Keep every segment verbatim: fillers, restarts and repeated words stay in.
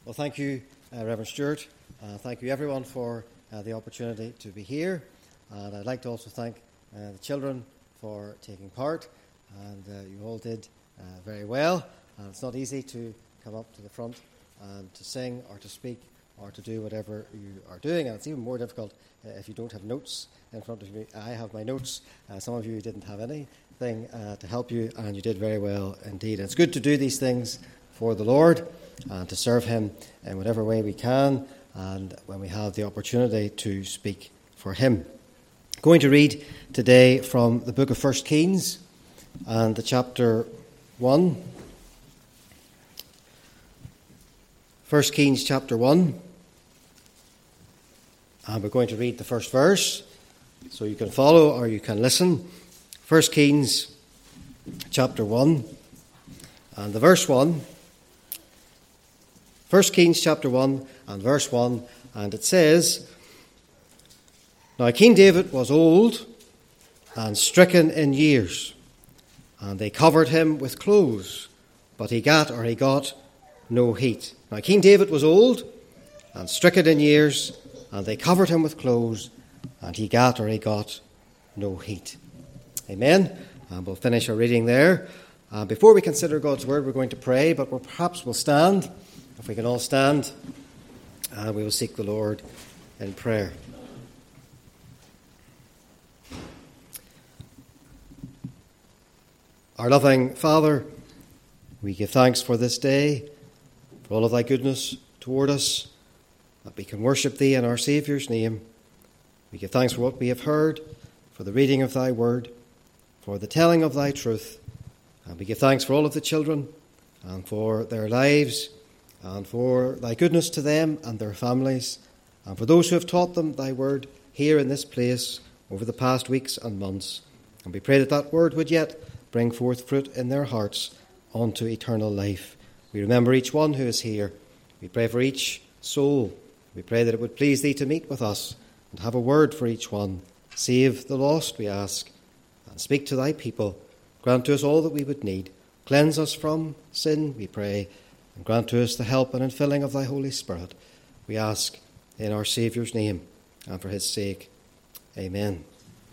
Well, thank you, uh, Reverend Stewart. Uh, thank you, everyone, for uh, the opportunity to be here. And I'd like to also thank uh, the children for taking part. And uh, you all did uh, very well. And it's not easy to come up to the front and to sing or to speak or to do whatever you are doing. And it's even more difficult uh, if you don't have notes in front of you. I have my notes. Uh, some of you didn't have anything uh, to help you, and you did very well indeed. And it's good to do these things for the Lord and to serve Him in whatever way we can, and when we have the opportunity to speak for Him. I'm going to read today from the book of First Kings and the chapter one. First Kings chapter one. And we're going to read the first verse, so you can follow or you can listen. First Kings chapter one. And the verse one. First Kings chapter one and verse one, and it says, Now King David was old and stricken in years, and they covered him with clothes, but he gat or he got no heat. Now King David was old and stricken in years, and they covered him with clothes, and he gat or he got no heat. Amen. And we'll finish our reading there. Uh, before we consider God's word, we're going to pray, but we'll, perhaps we'll stand. If we can all stand, uh, we will seek the Lord in prayer. Our loving Father, we give thanks for this day, for all of thy goodness toward us, that we can worship thee in our Saviour's name. We give thanks for what we have heard, for the reading of thy word, for the telling of thy truth. And we give thanks for all of the children and for their lives, and for thy goodness to them and their families, and for those who have taught them thy word here in this place over the past weeks and months. And we pray that that word would yet bring forth fruit in their hearts unto eternal life. We remember each one who is here. We pray for each soul. We pray that it would please thee to meet with us and have a word for each one. Save the lost, we ask, and speak to thy people. Grant to us all that we would need. Cleanse us from sin, we pray, and grant to us the help and infilling of thy Holy Spirit. We ask in our Saviour's name and for his sake. Amen.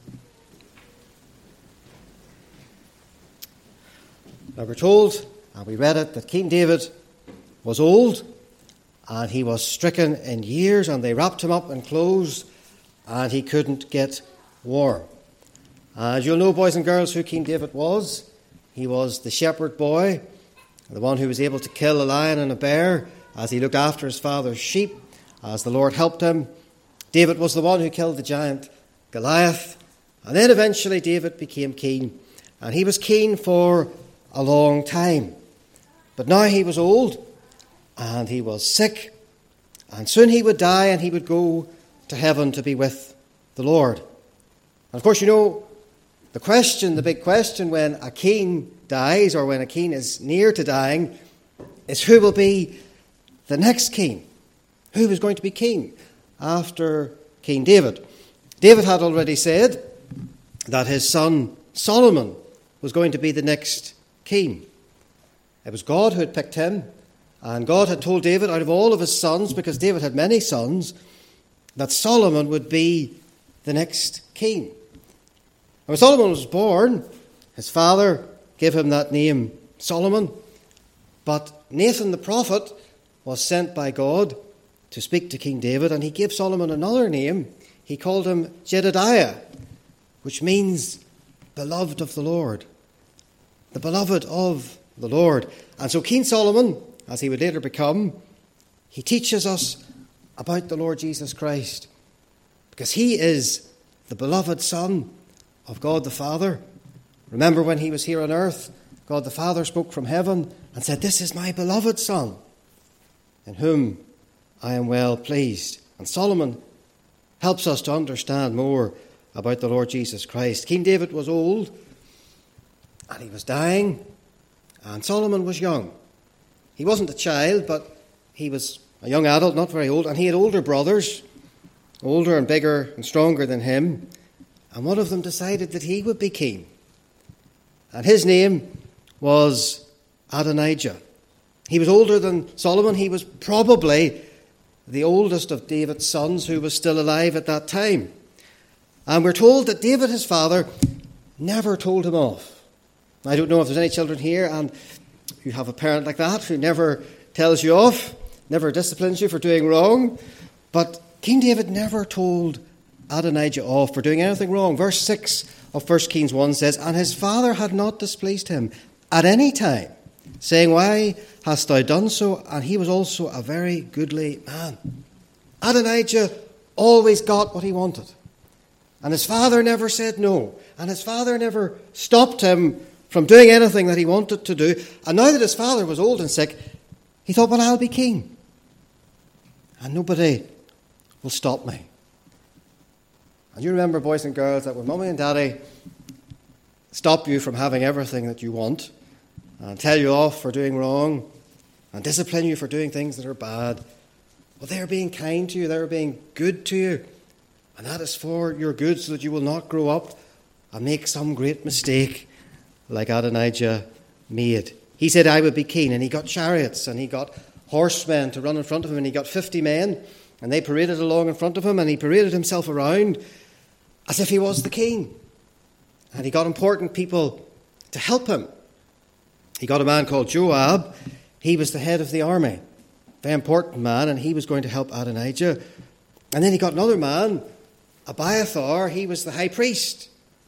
Now we're told, and we read it, that King David was old and he was stricken in years, and they wrapped him up in clothes and he couldn't get warm. As you'll know, boys and girls, who King David was. He was the shepherd boy, the one who was able to kill a lion and a bear as he looked after his father's sheep, as the Lord helped him. David was the one who killed the giant Goliath. And then eventually David became king. And he was king for a long time. But now he was old and he was sick. And soon he would die and he would go to heaven to be with the Lord. And of course, you know, the question, the big question when a king dies, or when a king is near to dying, is who will be the next king? Who is going to be king after King David? David had already said that his son Solomon was going to be the next king. It was God who had picked him, and God had told David, out of all of his sons, because David had many sons, that Solomon would be the next king. When Solomon was born, his father gave him that name, Solomon. But Nathan the prophet was sent by God to speak to King David, and he gave Solomon another name. He called him Jedediah, which means beloved of the Lord. The beloved of the Lord. And so King Solomon, as he would later become, he teaches us about the Lord Jesus Christ, because he is the beloved Son of God the Father. Remember when he was here on earth, God the Father spoke from heaven and said, "This is my beloved Son, in whom I am well pleased." And Solomon helps us to understand more about the Lord Jesus Christ. King David was old and he was dying, and Solomon was young. He wasn't a child, but he was a young adult, not very old, and he had older brothers, older and bigger and stronger than him, and one of them decided that he would be king. And his name was Adonijah. He was older than Solomon. He was probably the oldest of David's sons who was still alive at that time. And we're told that David, his father, never told him off. I don't know if there's any children here and you have a parent like that who never tells you off, never disciplines you for doing wrong. But King David never told Adonijah off for doing anything wrong. Verse six of First Kings one says, "And his father had not displeased him at any time, saying, Why hast thou done so? And he was also a very goodly man." Adonijah always got what he wanted. And his father never said no. And his father never stopped him from doing anything that he wanted to do. And now that his father was old and sick, he thought, well, I'll be king. And nobody will stop me. And you remember, boys and girls, that when Mummy and Daddy stop you from having everything that you want, and tell you off for doing wrong, and discipline you for doing things that are bad, well, they're being kind to you, they're being good to you. And that is for your good, so that you will not grow up and make some great mistake like Adonijah made. He said, I would be king, and he got chariots, and he got horsemen to run in front of him, and he got fifty men, and they paraded along in front of him, and he paraded himself around as if he was the king. And he got important people to help him. He got a man called Joab. He was the head of the army. Very important man, and he was going to help Adonijah. And then he got another man, Abiathar. He was the high priest.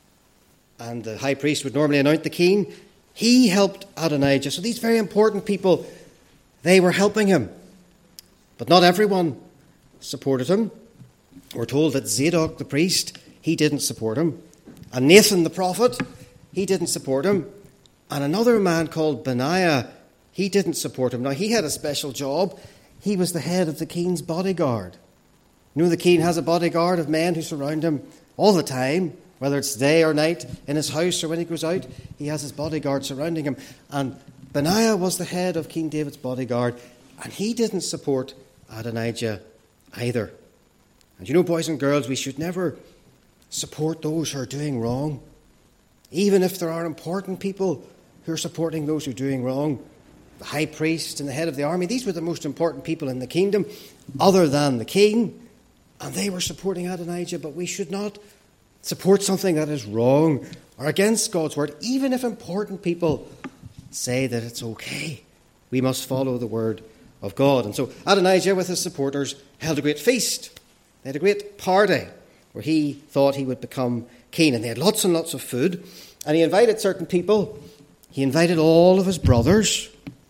And the high priest would normally anoint the king. He helped Adonijah. So these very important people, they were helping him. But not everyone supported him. We're told that Zadok the priest, he didn't support him. And Nathan the prophet, he didn't support him. And another man called Benaiah, he didn't support him. Now, he had a special job. He was the head of the king's bodyguard. You know, the king has a bodyguard of men who surround him all the time, whether it's day or night, in his house or when he goes out. He has his bodyguard surrounding him. And Benaiah was the head of King David's bodyguard, and he didn't support Adonijah either. And you know, boys and girls, we should never support those who are doing wrong, even if there are important people who are supporting those who are doing wrong. The high priest and the head of the army, these were the most important people in the kingdom, other than the king, and they were supporting Adonijah. But we should not support something that is wrong or against God's word, even if important people say that it's okay. We must follow the word of God. And so Adonijah, with his supporters, held a great feast. They had a great party where he thought he would become king. And they had lots and lots of food. And he invited certain people. He invited all of his brothers,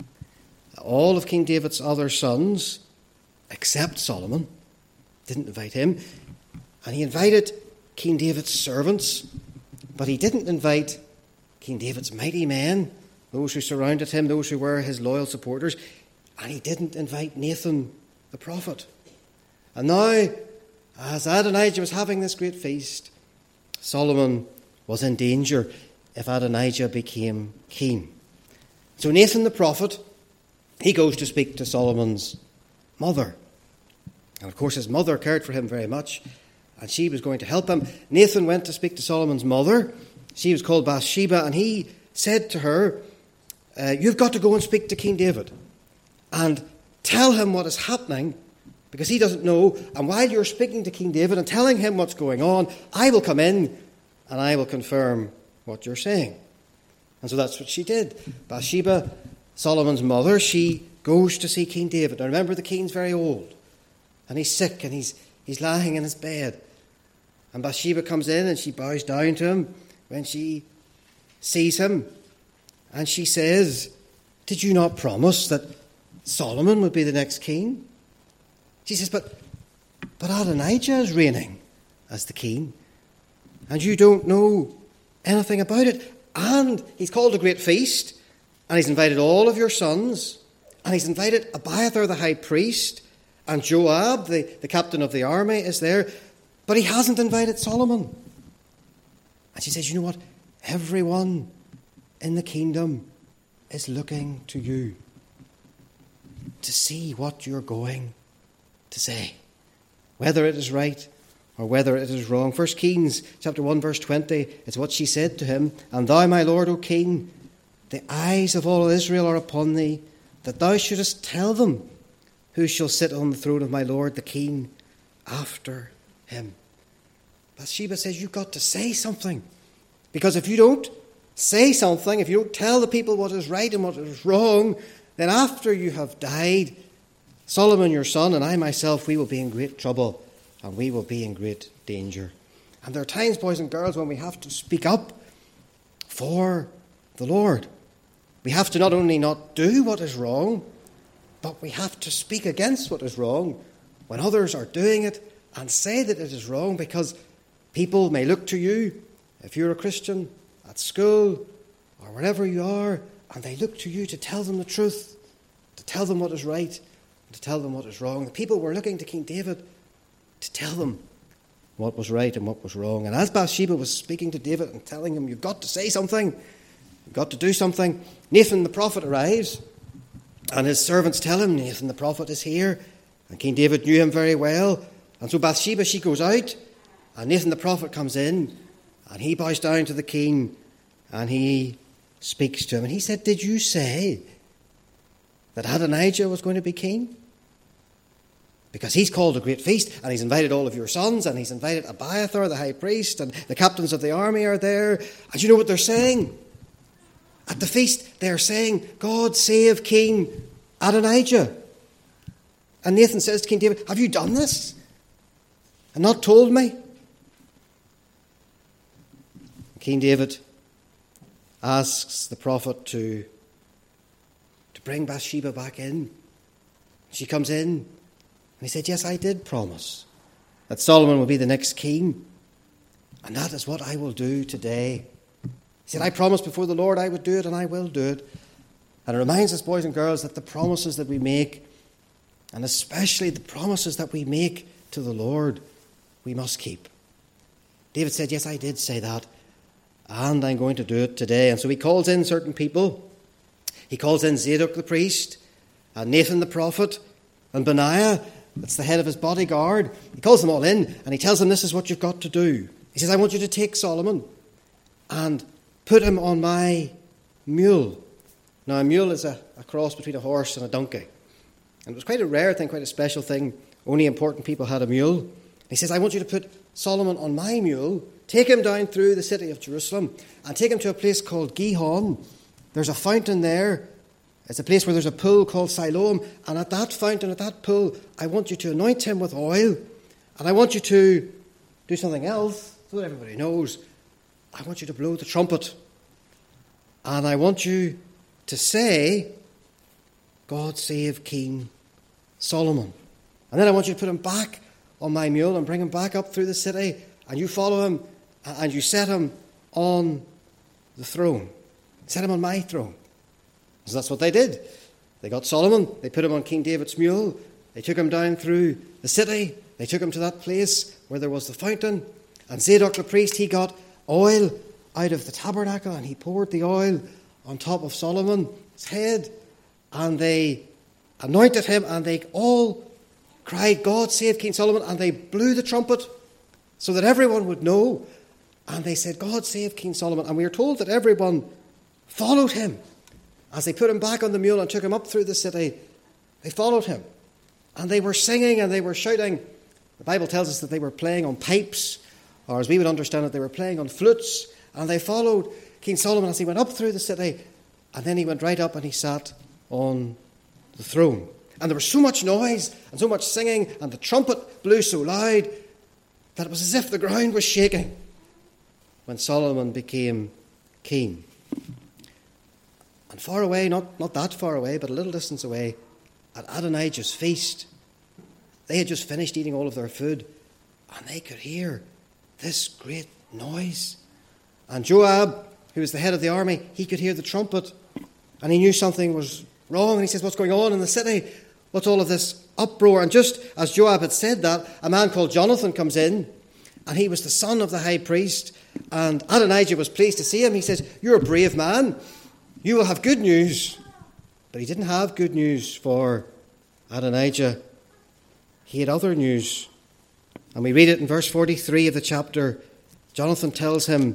all of King David's other sons, except Solomon. Didn't invite him. And he invited King David's servants, but he didn't invite King David's mighty men, those who surrounded him, those who were his loyal supporters, and he didn't invite Nathan the prophet. And now, as Adonijah was having this great feast, Solomon was in danger if Adonijah became king. So Nathan the prophet, he goes to speak to Solomon's mother. And of course his mother cared for him very much, and she was going to help him. Nathan went to speak to Solomon's mother. She was called Bathsheba, and he said to her, uh, you've got to go and speak to King David and tell him what is happening, because he doesn't know. And while you're speaking to King David and telling him what's going on, I will come in and I will confirm what you're saying. And so that's what she did. Bathsheba, Solomon's mother, she goes to see King David. Now remember, the king's very old, and he's sick, and he's he's lying in his bed. And Bathsheba comes in and she bows down to him when she sees him. And she says, did you not promise that Solomon would be the next king? She says, but, but Adonijah is reigning as the king, and you don't know anything about it. And he's called a great feast, and he's invited all of your sons, and he's invited Abiathar the high priest, and Joab, the, the captain of the army, is there, but he hasn't invited Solomon. And she says, you know what? Everyone in the kingdom is looking to you to see what you're going to say, whether it is right or whether it is wrong. First Kings chapter one verse twenty is what she said to him. And thou, my lord, O king, the eyes of all Israel are upon thee, that thou shouldest tell them who shall sit on the throne of my Lord the king after him. Bathsheba says, you've got to say something. Because if you don't say something, if you don't tell the people what is right and what is wrong, then after you have died, Solomon your son and I myself, we will be in great trouble and we will be in great danger. And there are times, boys and girls, when we have to speak up for the Lord. We have to not only not do what is wrong, but we have to speak against what is wrong when others are doing it and say that it is wrong, because people may look to you, if you're a Christian, at school or wherever you are, and they look to you to tell them the truth, to tell them what is right, to tell them what is wrong. The people were looking to King David to tell them what was right and what was wrong. And as Bathsheba was speaking to David and telling him, you've got to say something, you've got to do something, Nathan the prophet arrives, and his servants tell him, Nathan the prophet is here. And King David knew him very well. And so Bathsheba, she goes out, and Nathan the prophet comes in, and he bows down to the king, and he speaks to him. And he said, did you say that Adonijah was going to be king? Because he's called a great feast, and he's invited all of your sons, and he's invited Abiathar, the high priest, and the captains of the army are there. And you know what they're saying? At the feast, they're saying, God save King Adonijah. And Nathan says to King David, have you done this and not told me? King David asks the prophet to, to bring Bathsheba back in. She comes in, and he said, yes, I did promise that Solomon will be the next king, and that is what I will do today. He said, I promised before the Lord I would do it, and I will do it. And it reminds us, boys and girls, that the promises that we make, and especially the promises that we make to the Lord, we must keep. David said, yes, I did say that, and I'm going to do it today. And so he calls in certain people. He calls in Zadok the priest, and Nathan the prophet, and Benaiah, that's the head of his bodyguard. He calls them all in, and he tells them, this is what you've got to do. He says, I want you to take Solomon and put him on my mule. Now, a mule is a, a cross between a horse and a donkey. And it was quite a rare thing, quite a special thing. Only important people had a mule. He says, I want you to put Solomon on my mule, take him down through the city of Jerusalem, and take him to a place called Gihon. There's a fountain there. It's a place where there's a pool called Siloam. And at that fountain, at that pool, I want you to anoint him with oil. And I want you to do something else, so that everybody knows. I want you to blow the trumpet. And I want you to say, God save King Solomon. And then I want you to put him back on my mule and bring him back up through the city. And you follow him and you set him on the throne. Set him on my throne. So that's what they did. They got Solomon. They put him on King David's mule. They took him down through the city. They took him to that place where there was the fountain. And Zadok the priest, he got oil out of the tabernacle, and he poured the oil on top of Solomon's head, and they anointed him, and they all cried, God save King Solomon, and they blew the trumpet so that everyone would know, and they said, God save King Solomon. And we are told that everyone followed him as they put him back on the mule and took him up through the city. They followed him, and they were singing and they were shouting. The Bible tells us that they were playing on pipes, or as we would understand it, they were playing on flutes. And they followed King Solomon as he went up through the city. And then he went right up and he sat on the throne. And there was so much noise and so much singing, and the trumpet blew so loud that it was as if the ground was shaking when Solomon became king. And far away, not, not that far away, but a little distance away, at Adonijah's feast, they had just finished eating all of their food, and they could hear this great noise. And Joab, who was the head of the army, he could hear the trumpet, and he knew something was wrong. And he says, what's going on in the city? What's all of this uproar? And just as Joab had said that, a man called Jonathan comes in, and he was the son of the high priest. And Adonijah was pleased to see him. He says, you're a brave man. You will have good news. But he didn't have good news for Adonijah. He had other news. And we read it in verse forty-three of the chapter. Jonathan tells him,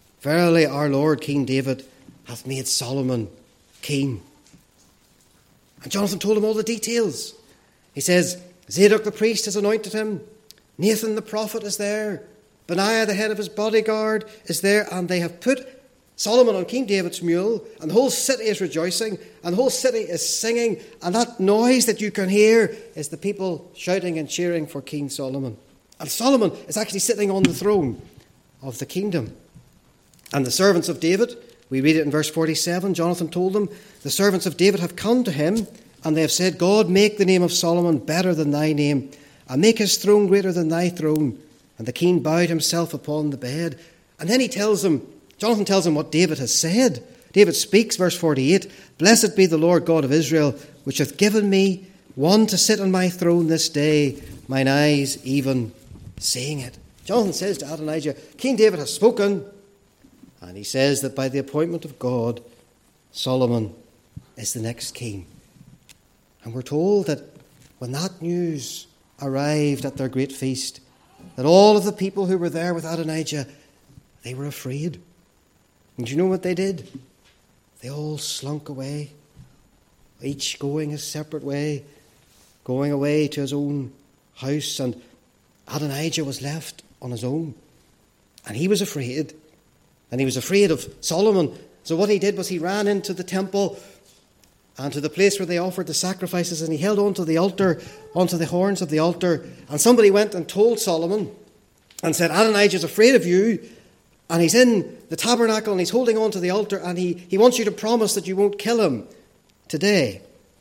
verily our Lord King David hath made Solomon king. And Jonathan told him all the details. He says, Zadok the priest has anointed him. Nathan the prophet is there. Benaiah, the head of his bodyguard, is there. And they have put Solomon on King David's mule. And the whole city is rejoicing. And the whole city is singing. And that noise that you can hear is the people shouting and cheering for King Solomon. And Solomon is actually sitting on the throne of the kingdom. And the servants of David, we read it in verse forty-seven, Jonathan told them, the servants of David have come to him, and they have said, God, make the name of Solomon better than thy name, and make his throne greater than thy throne. And the king bowed himself upon the bed. And then he tells them, Jonathan tells him what David has said. David speaks, verse forty-eight, Blessed be the Lord God of Israel, which hath given me one to sit on my throne this day, mine eyes even seeing it. Jonathan says to Adonijah, King David has spoken, and he says that by the appointment of God, Solomon is the next king. And we're told that when that news arrived at their great feast, that all of the people who were there with Adonijah, they were afraid. And do you know what they did? They all slunk away, each going his separate way, going away to his own house, and Adonijah was left on his own. And he was afraid. And he was afraid of Solomon. So what he did was he ran into the temple and to the place where they offered the sacrifices, and he held onto the altar, onto the horns of the altar. And somebody went and told Solomon and said, Adonijah is afraid of you, and he's in the tabernacle and he's holding onto the altar, and he, he wants you to promise that you won't kill him today.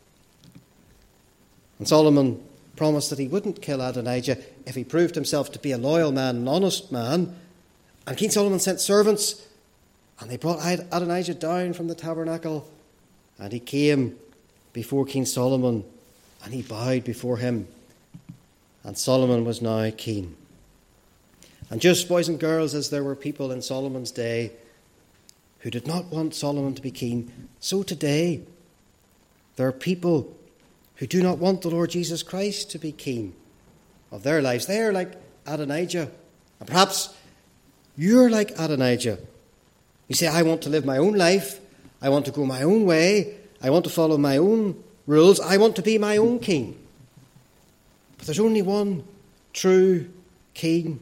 And Solomon promised that he wouldn't kill Adonijah if he proved himself to be a loyal man, an honest man. And King Solomon sent servants, and they brought Adonijah down from the tabernacle, and he came before King Solomon, and he bowed before him. And Solomon was now king. And just, boys and girls, as there were people in Solomon's day who did not want Solomon to be king, so today there are people who do not want the Lord Jesus Christ to be king of their lives. They are like Adonijah. And perhaps you're like Adonijah. You say, I want to live my own life. I want to go my own way. I want to follow my own rules. I want to be my own king. But there's only one true king,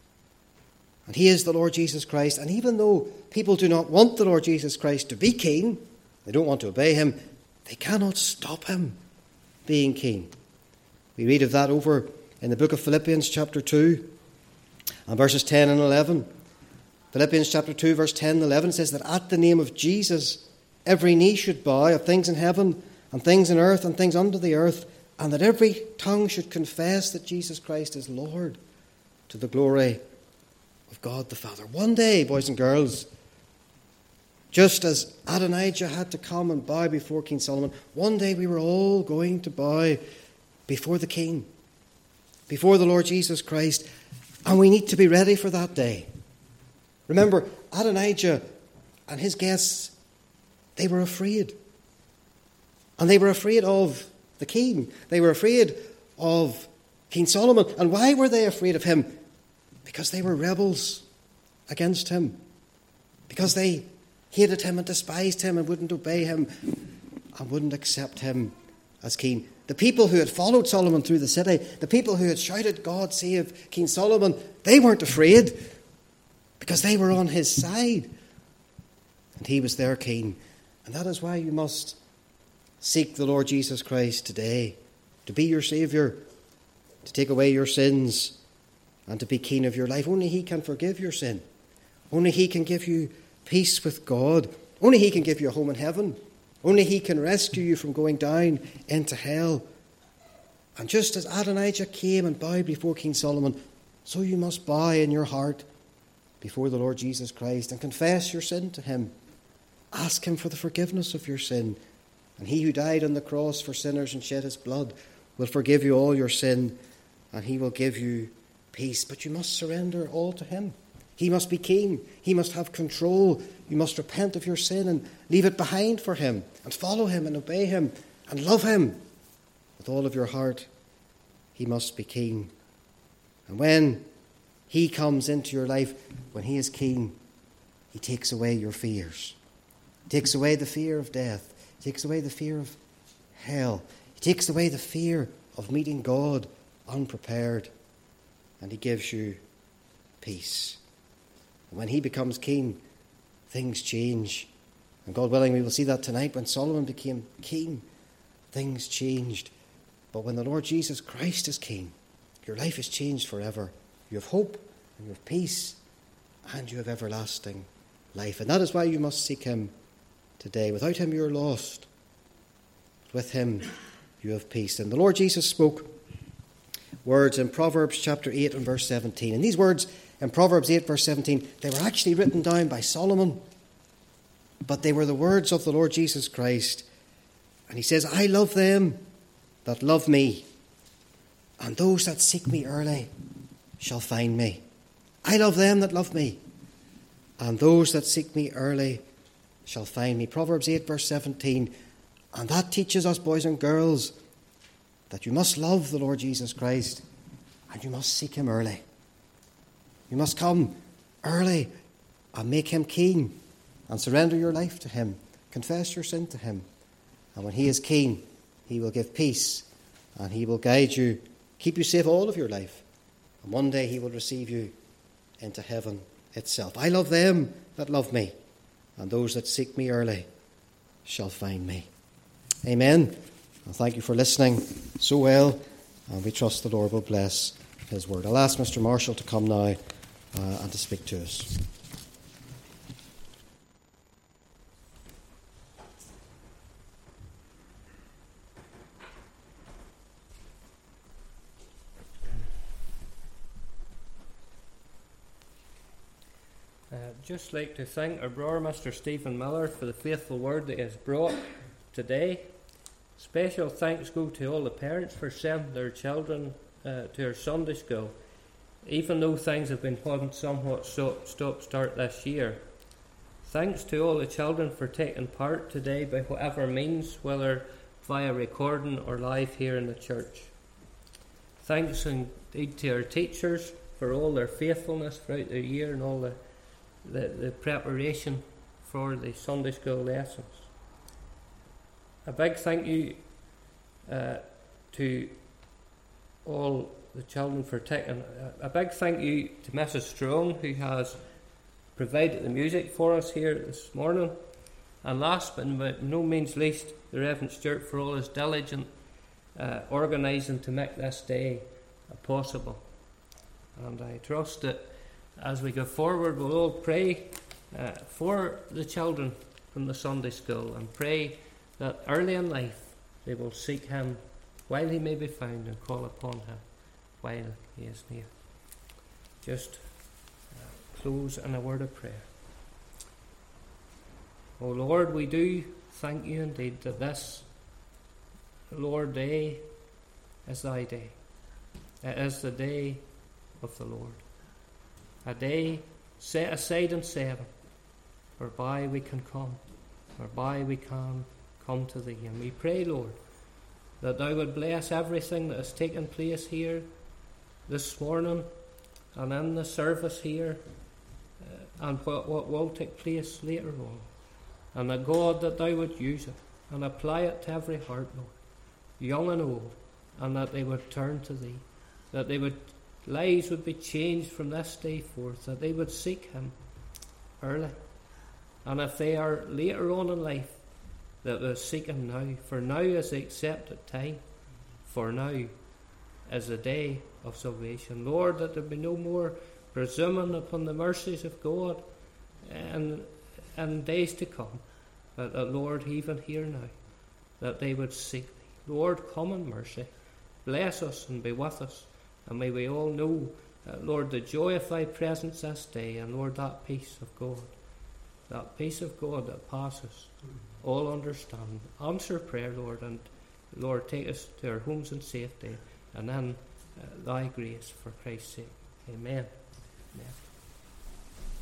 and he is the Lord Jesus Christ. And even though people do not want the Lord Jesus Christ to be king, they don't want to obey him, they cannot stop him being king. We read of that over in the book of Philippians chapter two and verses ten and eleven. Philippians chapter two verse ten and eleven says that at the name of Jesus every knee should bow, of things in heaven and things in earth and things under the earth, and that every tongue should confess that Jesus Christ is Lord, to the glory of God the Father. One day, boys and girls, just as Adonijah had to come and bow before King Solomon, one day we were all going to bow before the King, before the Lord Jesus Christ, and we need to be ready for that day. Remember, Adonijah and his guests, they were afraid. And they were afraid of the king. They were afraid of King Solomon. And why were they afraid of him? Because they were rebels against him. Because they hated him and despised him and wouldn't obey him and wouldn't accept him as king. The people who had followed Solomon through the city, the people who had shouted, God save King Solomon, they weren't afraid because they were on his side. And he was their king. And that is why you must seek the Lord Jesus Christ today, to be your Saviour, to take away your sins, and to be king of your life. Only he can forgive your sin. Only he can give you peace with God. Only he can give you a home in heaven. Only he can rescue you from going down into hell. And just as Adonijah came and bowed before King Solomon, so you must bow in your heart before the Lord Jesus Christ and confess your sin to him. Ask him for the forgiveness of your sin. And he who died on the cross for sinners and shed his blood will forgive you all your sin, and he will give you peace. But you must surrender all to him. He must be king. He must have control. You must repent of your sin and leave it behind for him, and follow him and obey him and love him with all of your heart. He must be king. And when he comes into your life, when he is king, he takes away your fears. He takes away the fear of death. He takes away the fear of hell. He takes away the fear of meeting God unprepared, and he gives you peace. And when he becomes king, things change. And God willing, we will see that tonight. When Solomon became king, things changed. But when the Lord Jesus Christ is king, your life is changed forever. You have hope, and you have peace, and you have everlasting life. And that is why you must seek him today. Without him, you're lost. With him, you have peace. And the Lord Jesus spoke words in Proverbs chapter eight and verse seventeen. And these words in Proverbs eight verse seventeen, they were actually written down by Solomon, but they were the words of the Lord Jesus Christ. And he says, I love them that love me, and those that seek me early shall find me. I love them that love me, and those that seek me early shall find me. Proverbs eight verse seventeen. And that teaches us, boys and girls, that you must love the Lord Jesus Christ, and you must seek him early. You must come early and make him king, and surrender your life to him. Confess your sin to him. And when he is king, he will give peace, and he will guide you, keep you safe all of your life. And one day he will receive you into heaven itself. I love them that love me, and those that seek me early shall find me. Amen. And thank you for listening so well, and we trust the Lord will bless his word. I'll ask Mister Marshall to come now uh, and to speak to us. Uh, just like to thank our brother, Mister Stephen Miller, for the faithful word that he has brought today. Special thanks go to all the parents for sending their children uh, to our Sunday school, even though things have been putting somewhat stop-start this year. Thanks to all the children for taking part today by whatever means, whether via recording or live here in the church. Thanks indeed to our teachers for all their faithfulness throughout the year and all the, the, the preparation for the Sunday school lessons. A big thank you uh, to all the children for taking. A big thank you to Missus Strong, who has provided the music for us here this morning. And last but by no means least, the Reverend Stuart for all his diligent uh, organising to make this day uh, possible. And I trust that as we go forward, we'll all pray uh, for the children from the Sunday school, and pray that early in life they will seek him while he may be found, and call upon him while he is near. Just uh, close in a word of prayer. O Lord, we do thank you indeed that this, Lord, day is thy day. It is the day of the Lord. A day set aside in seven, whereby we can come, whereby we can come to thee. And we pray, Lord, that thou would bless everything that has taken place here this morning and in the service here, uh, and what, what will take place later on. And that, God, that thou would use it and apply it to every heart, Lord, young and old, and that they would turn to thee, that they would lives would be changed from this day forth, that they would seek him early. And if they are later on in life, that they seek him now, for now is the accepted time, for now is the day of salvation. Lord, that there be no more presuming upon the mercies of God and in days to come, but that, Lord, even here now, that they would seek thee. Lord, come in mercy, bless us and be with us, and may we all know, uh, Lord, the joy of thy presence this day, and Lord, that peace of God, that peace of God that passes all understanding. Answer prayer, Lord, and Lord, take us to our homes in safety, and in uh, thy grace for Christ's sake. Amen. Amen.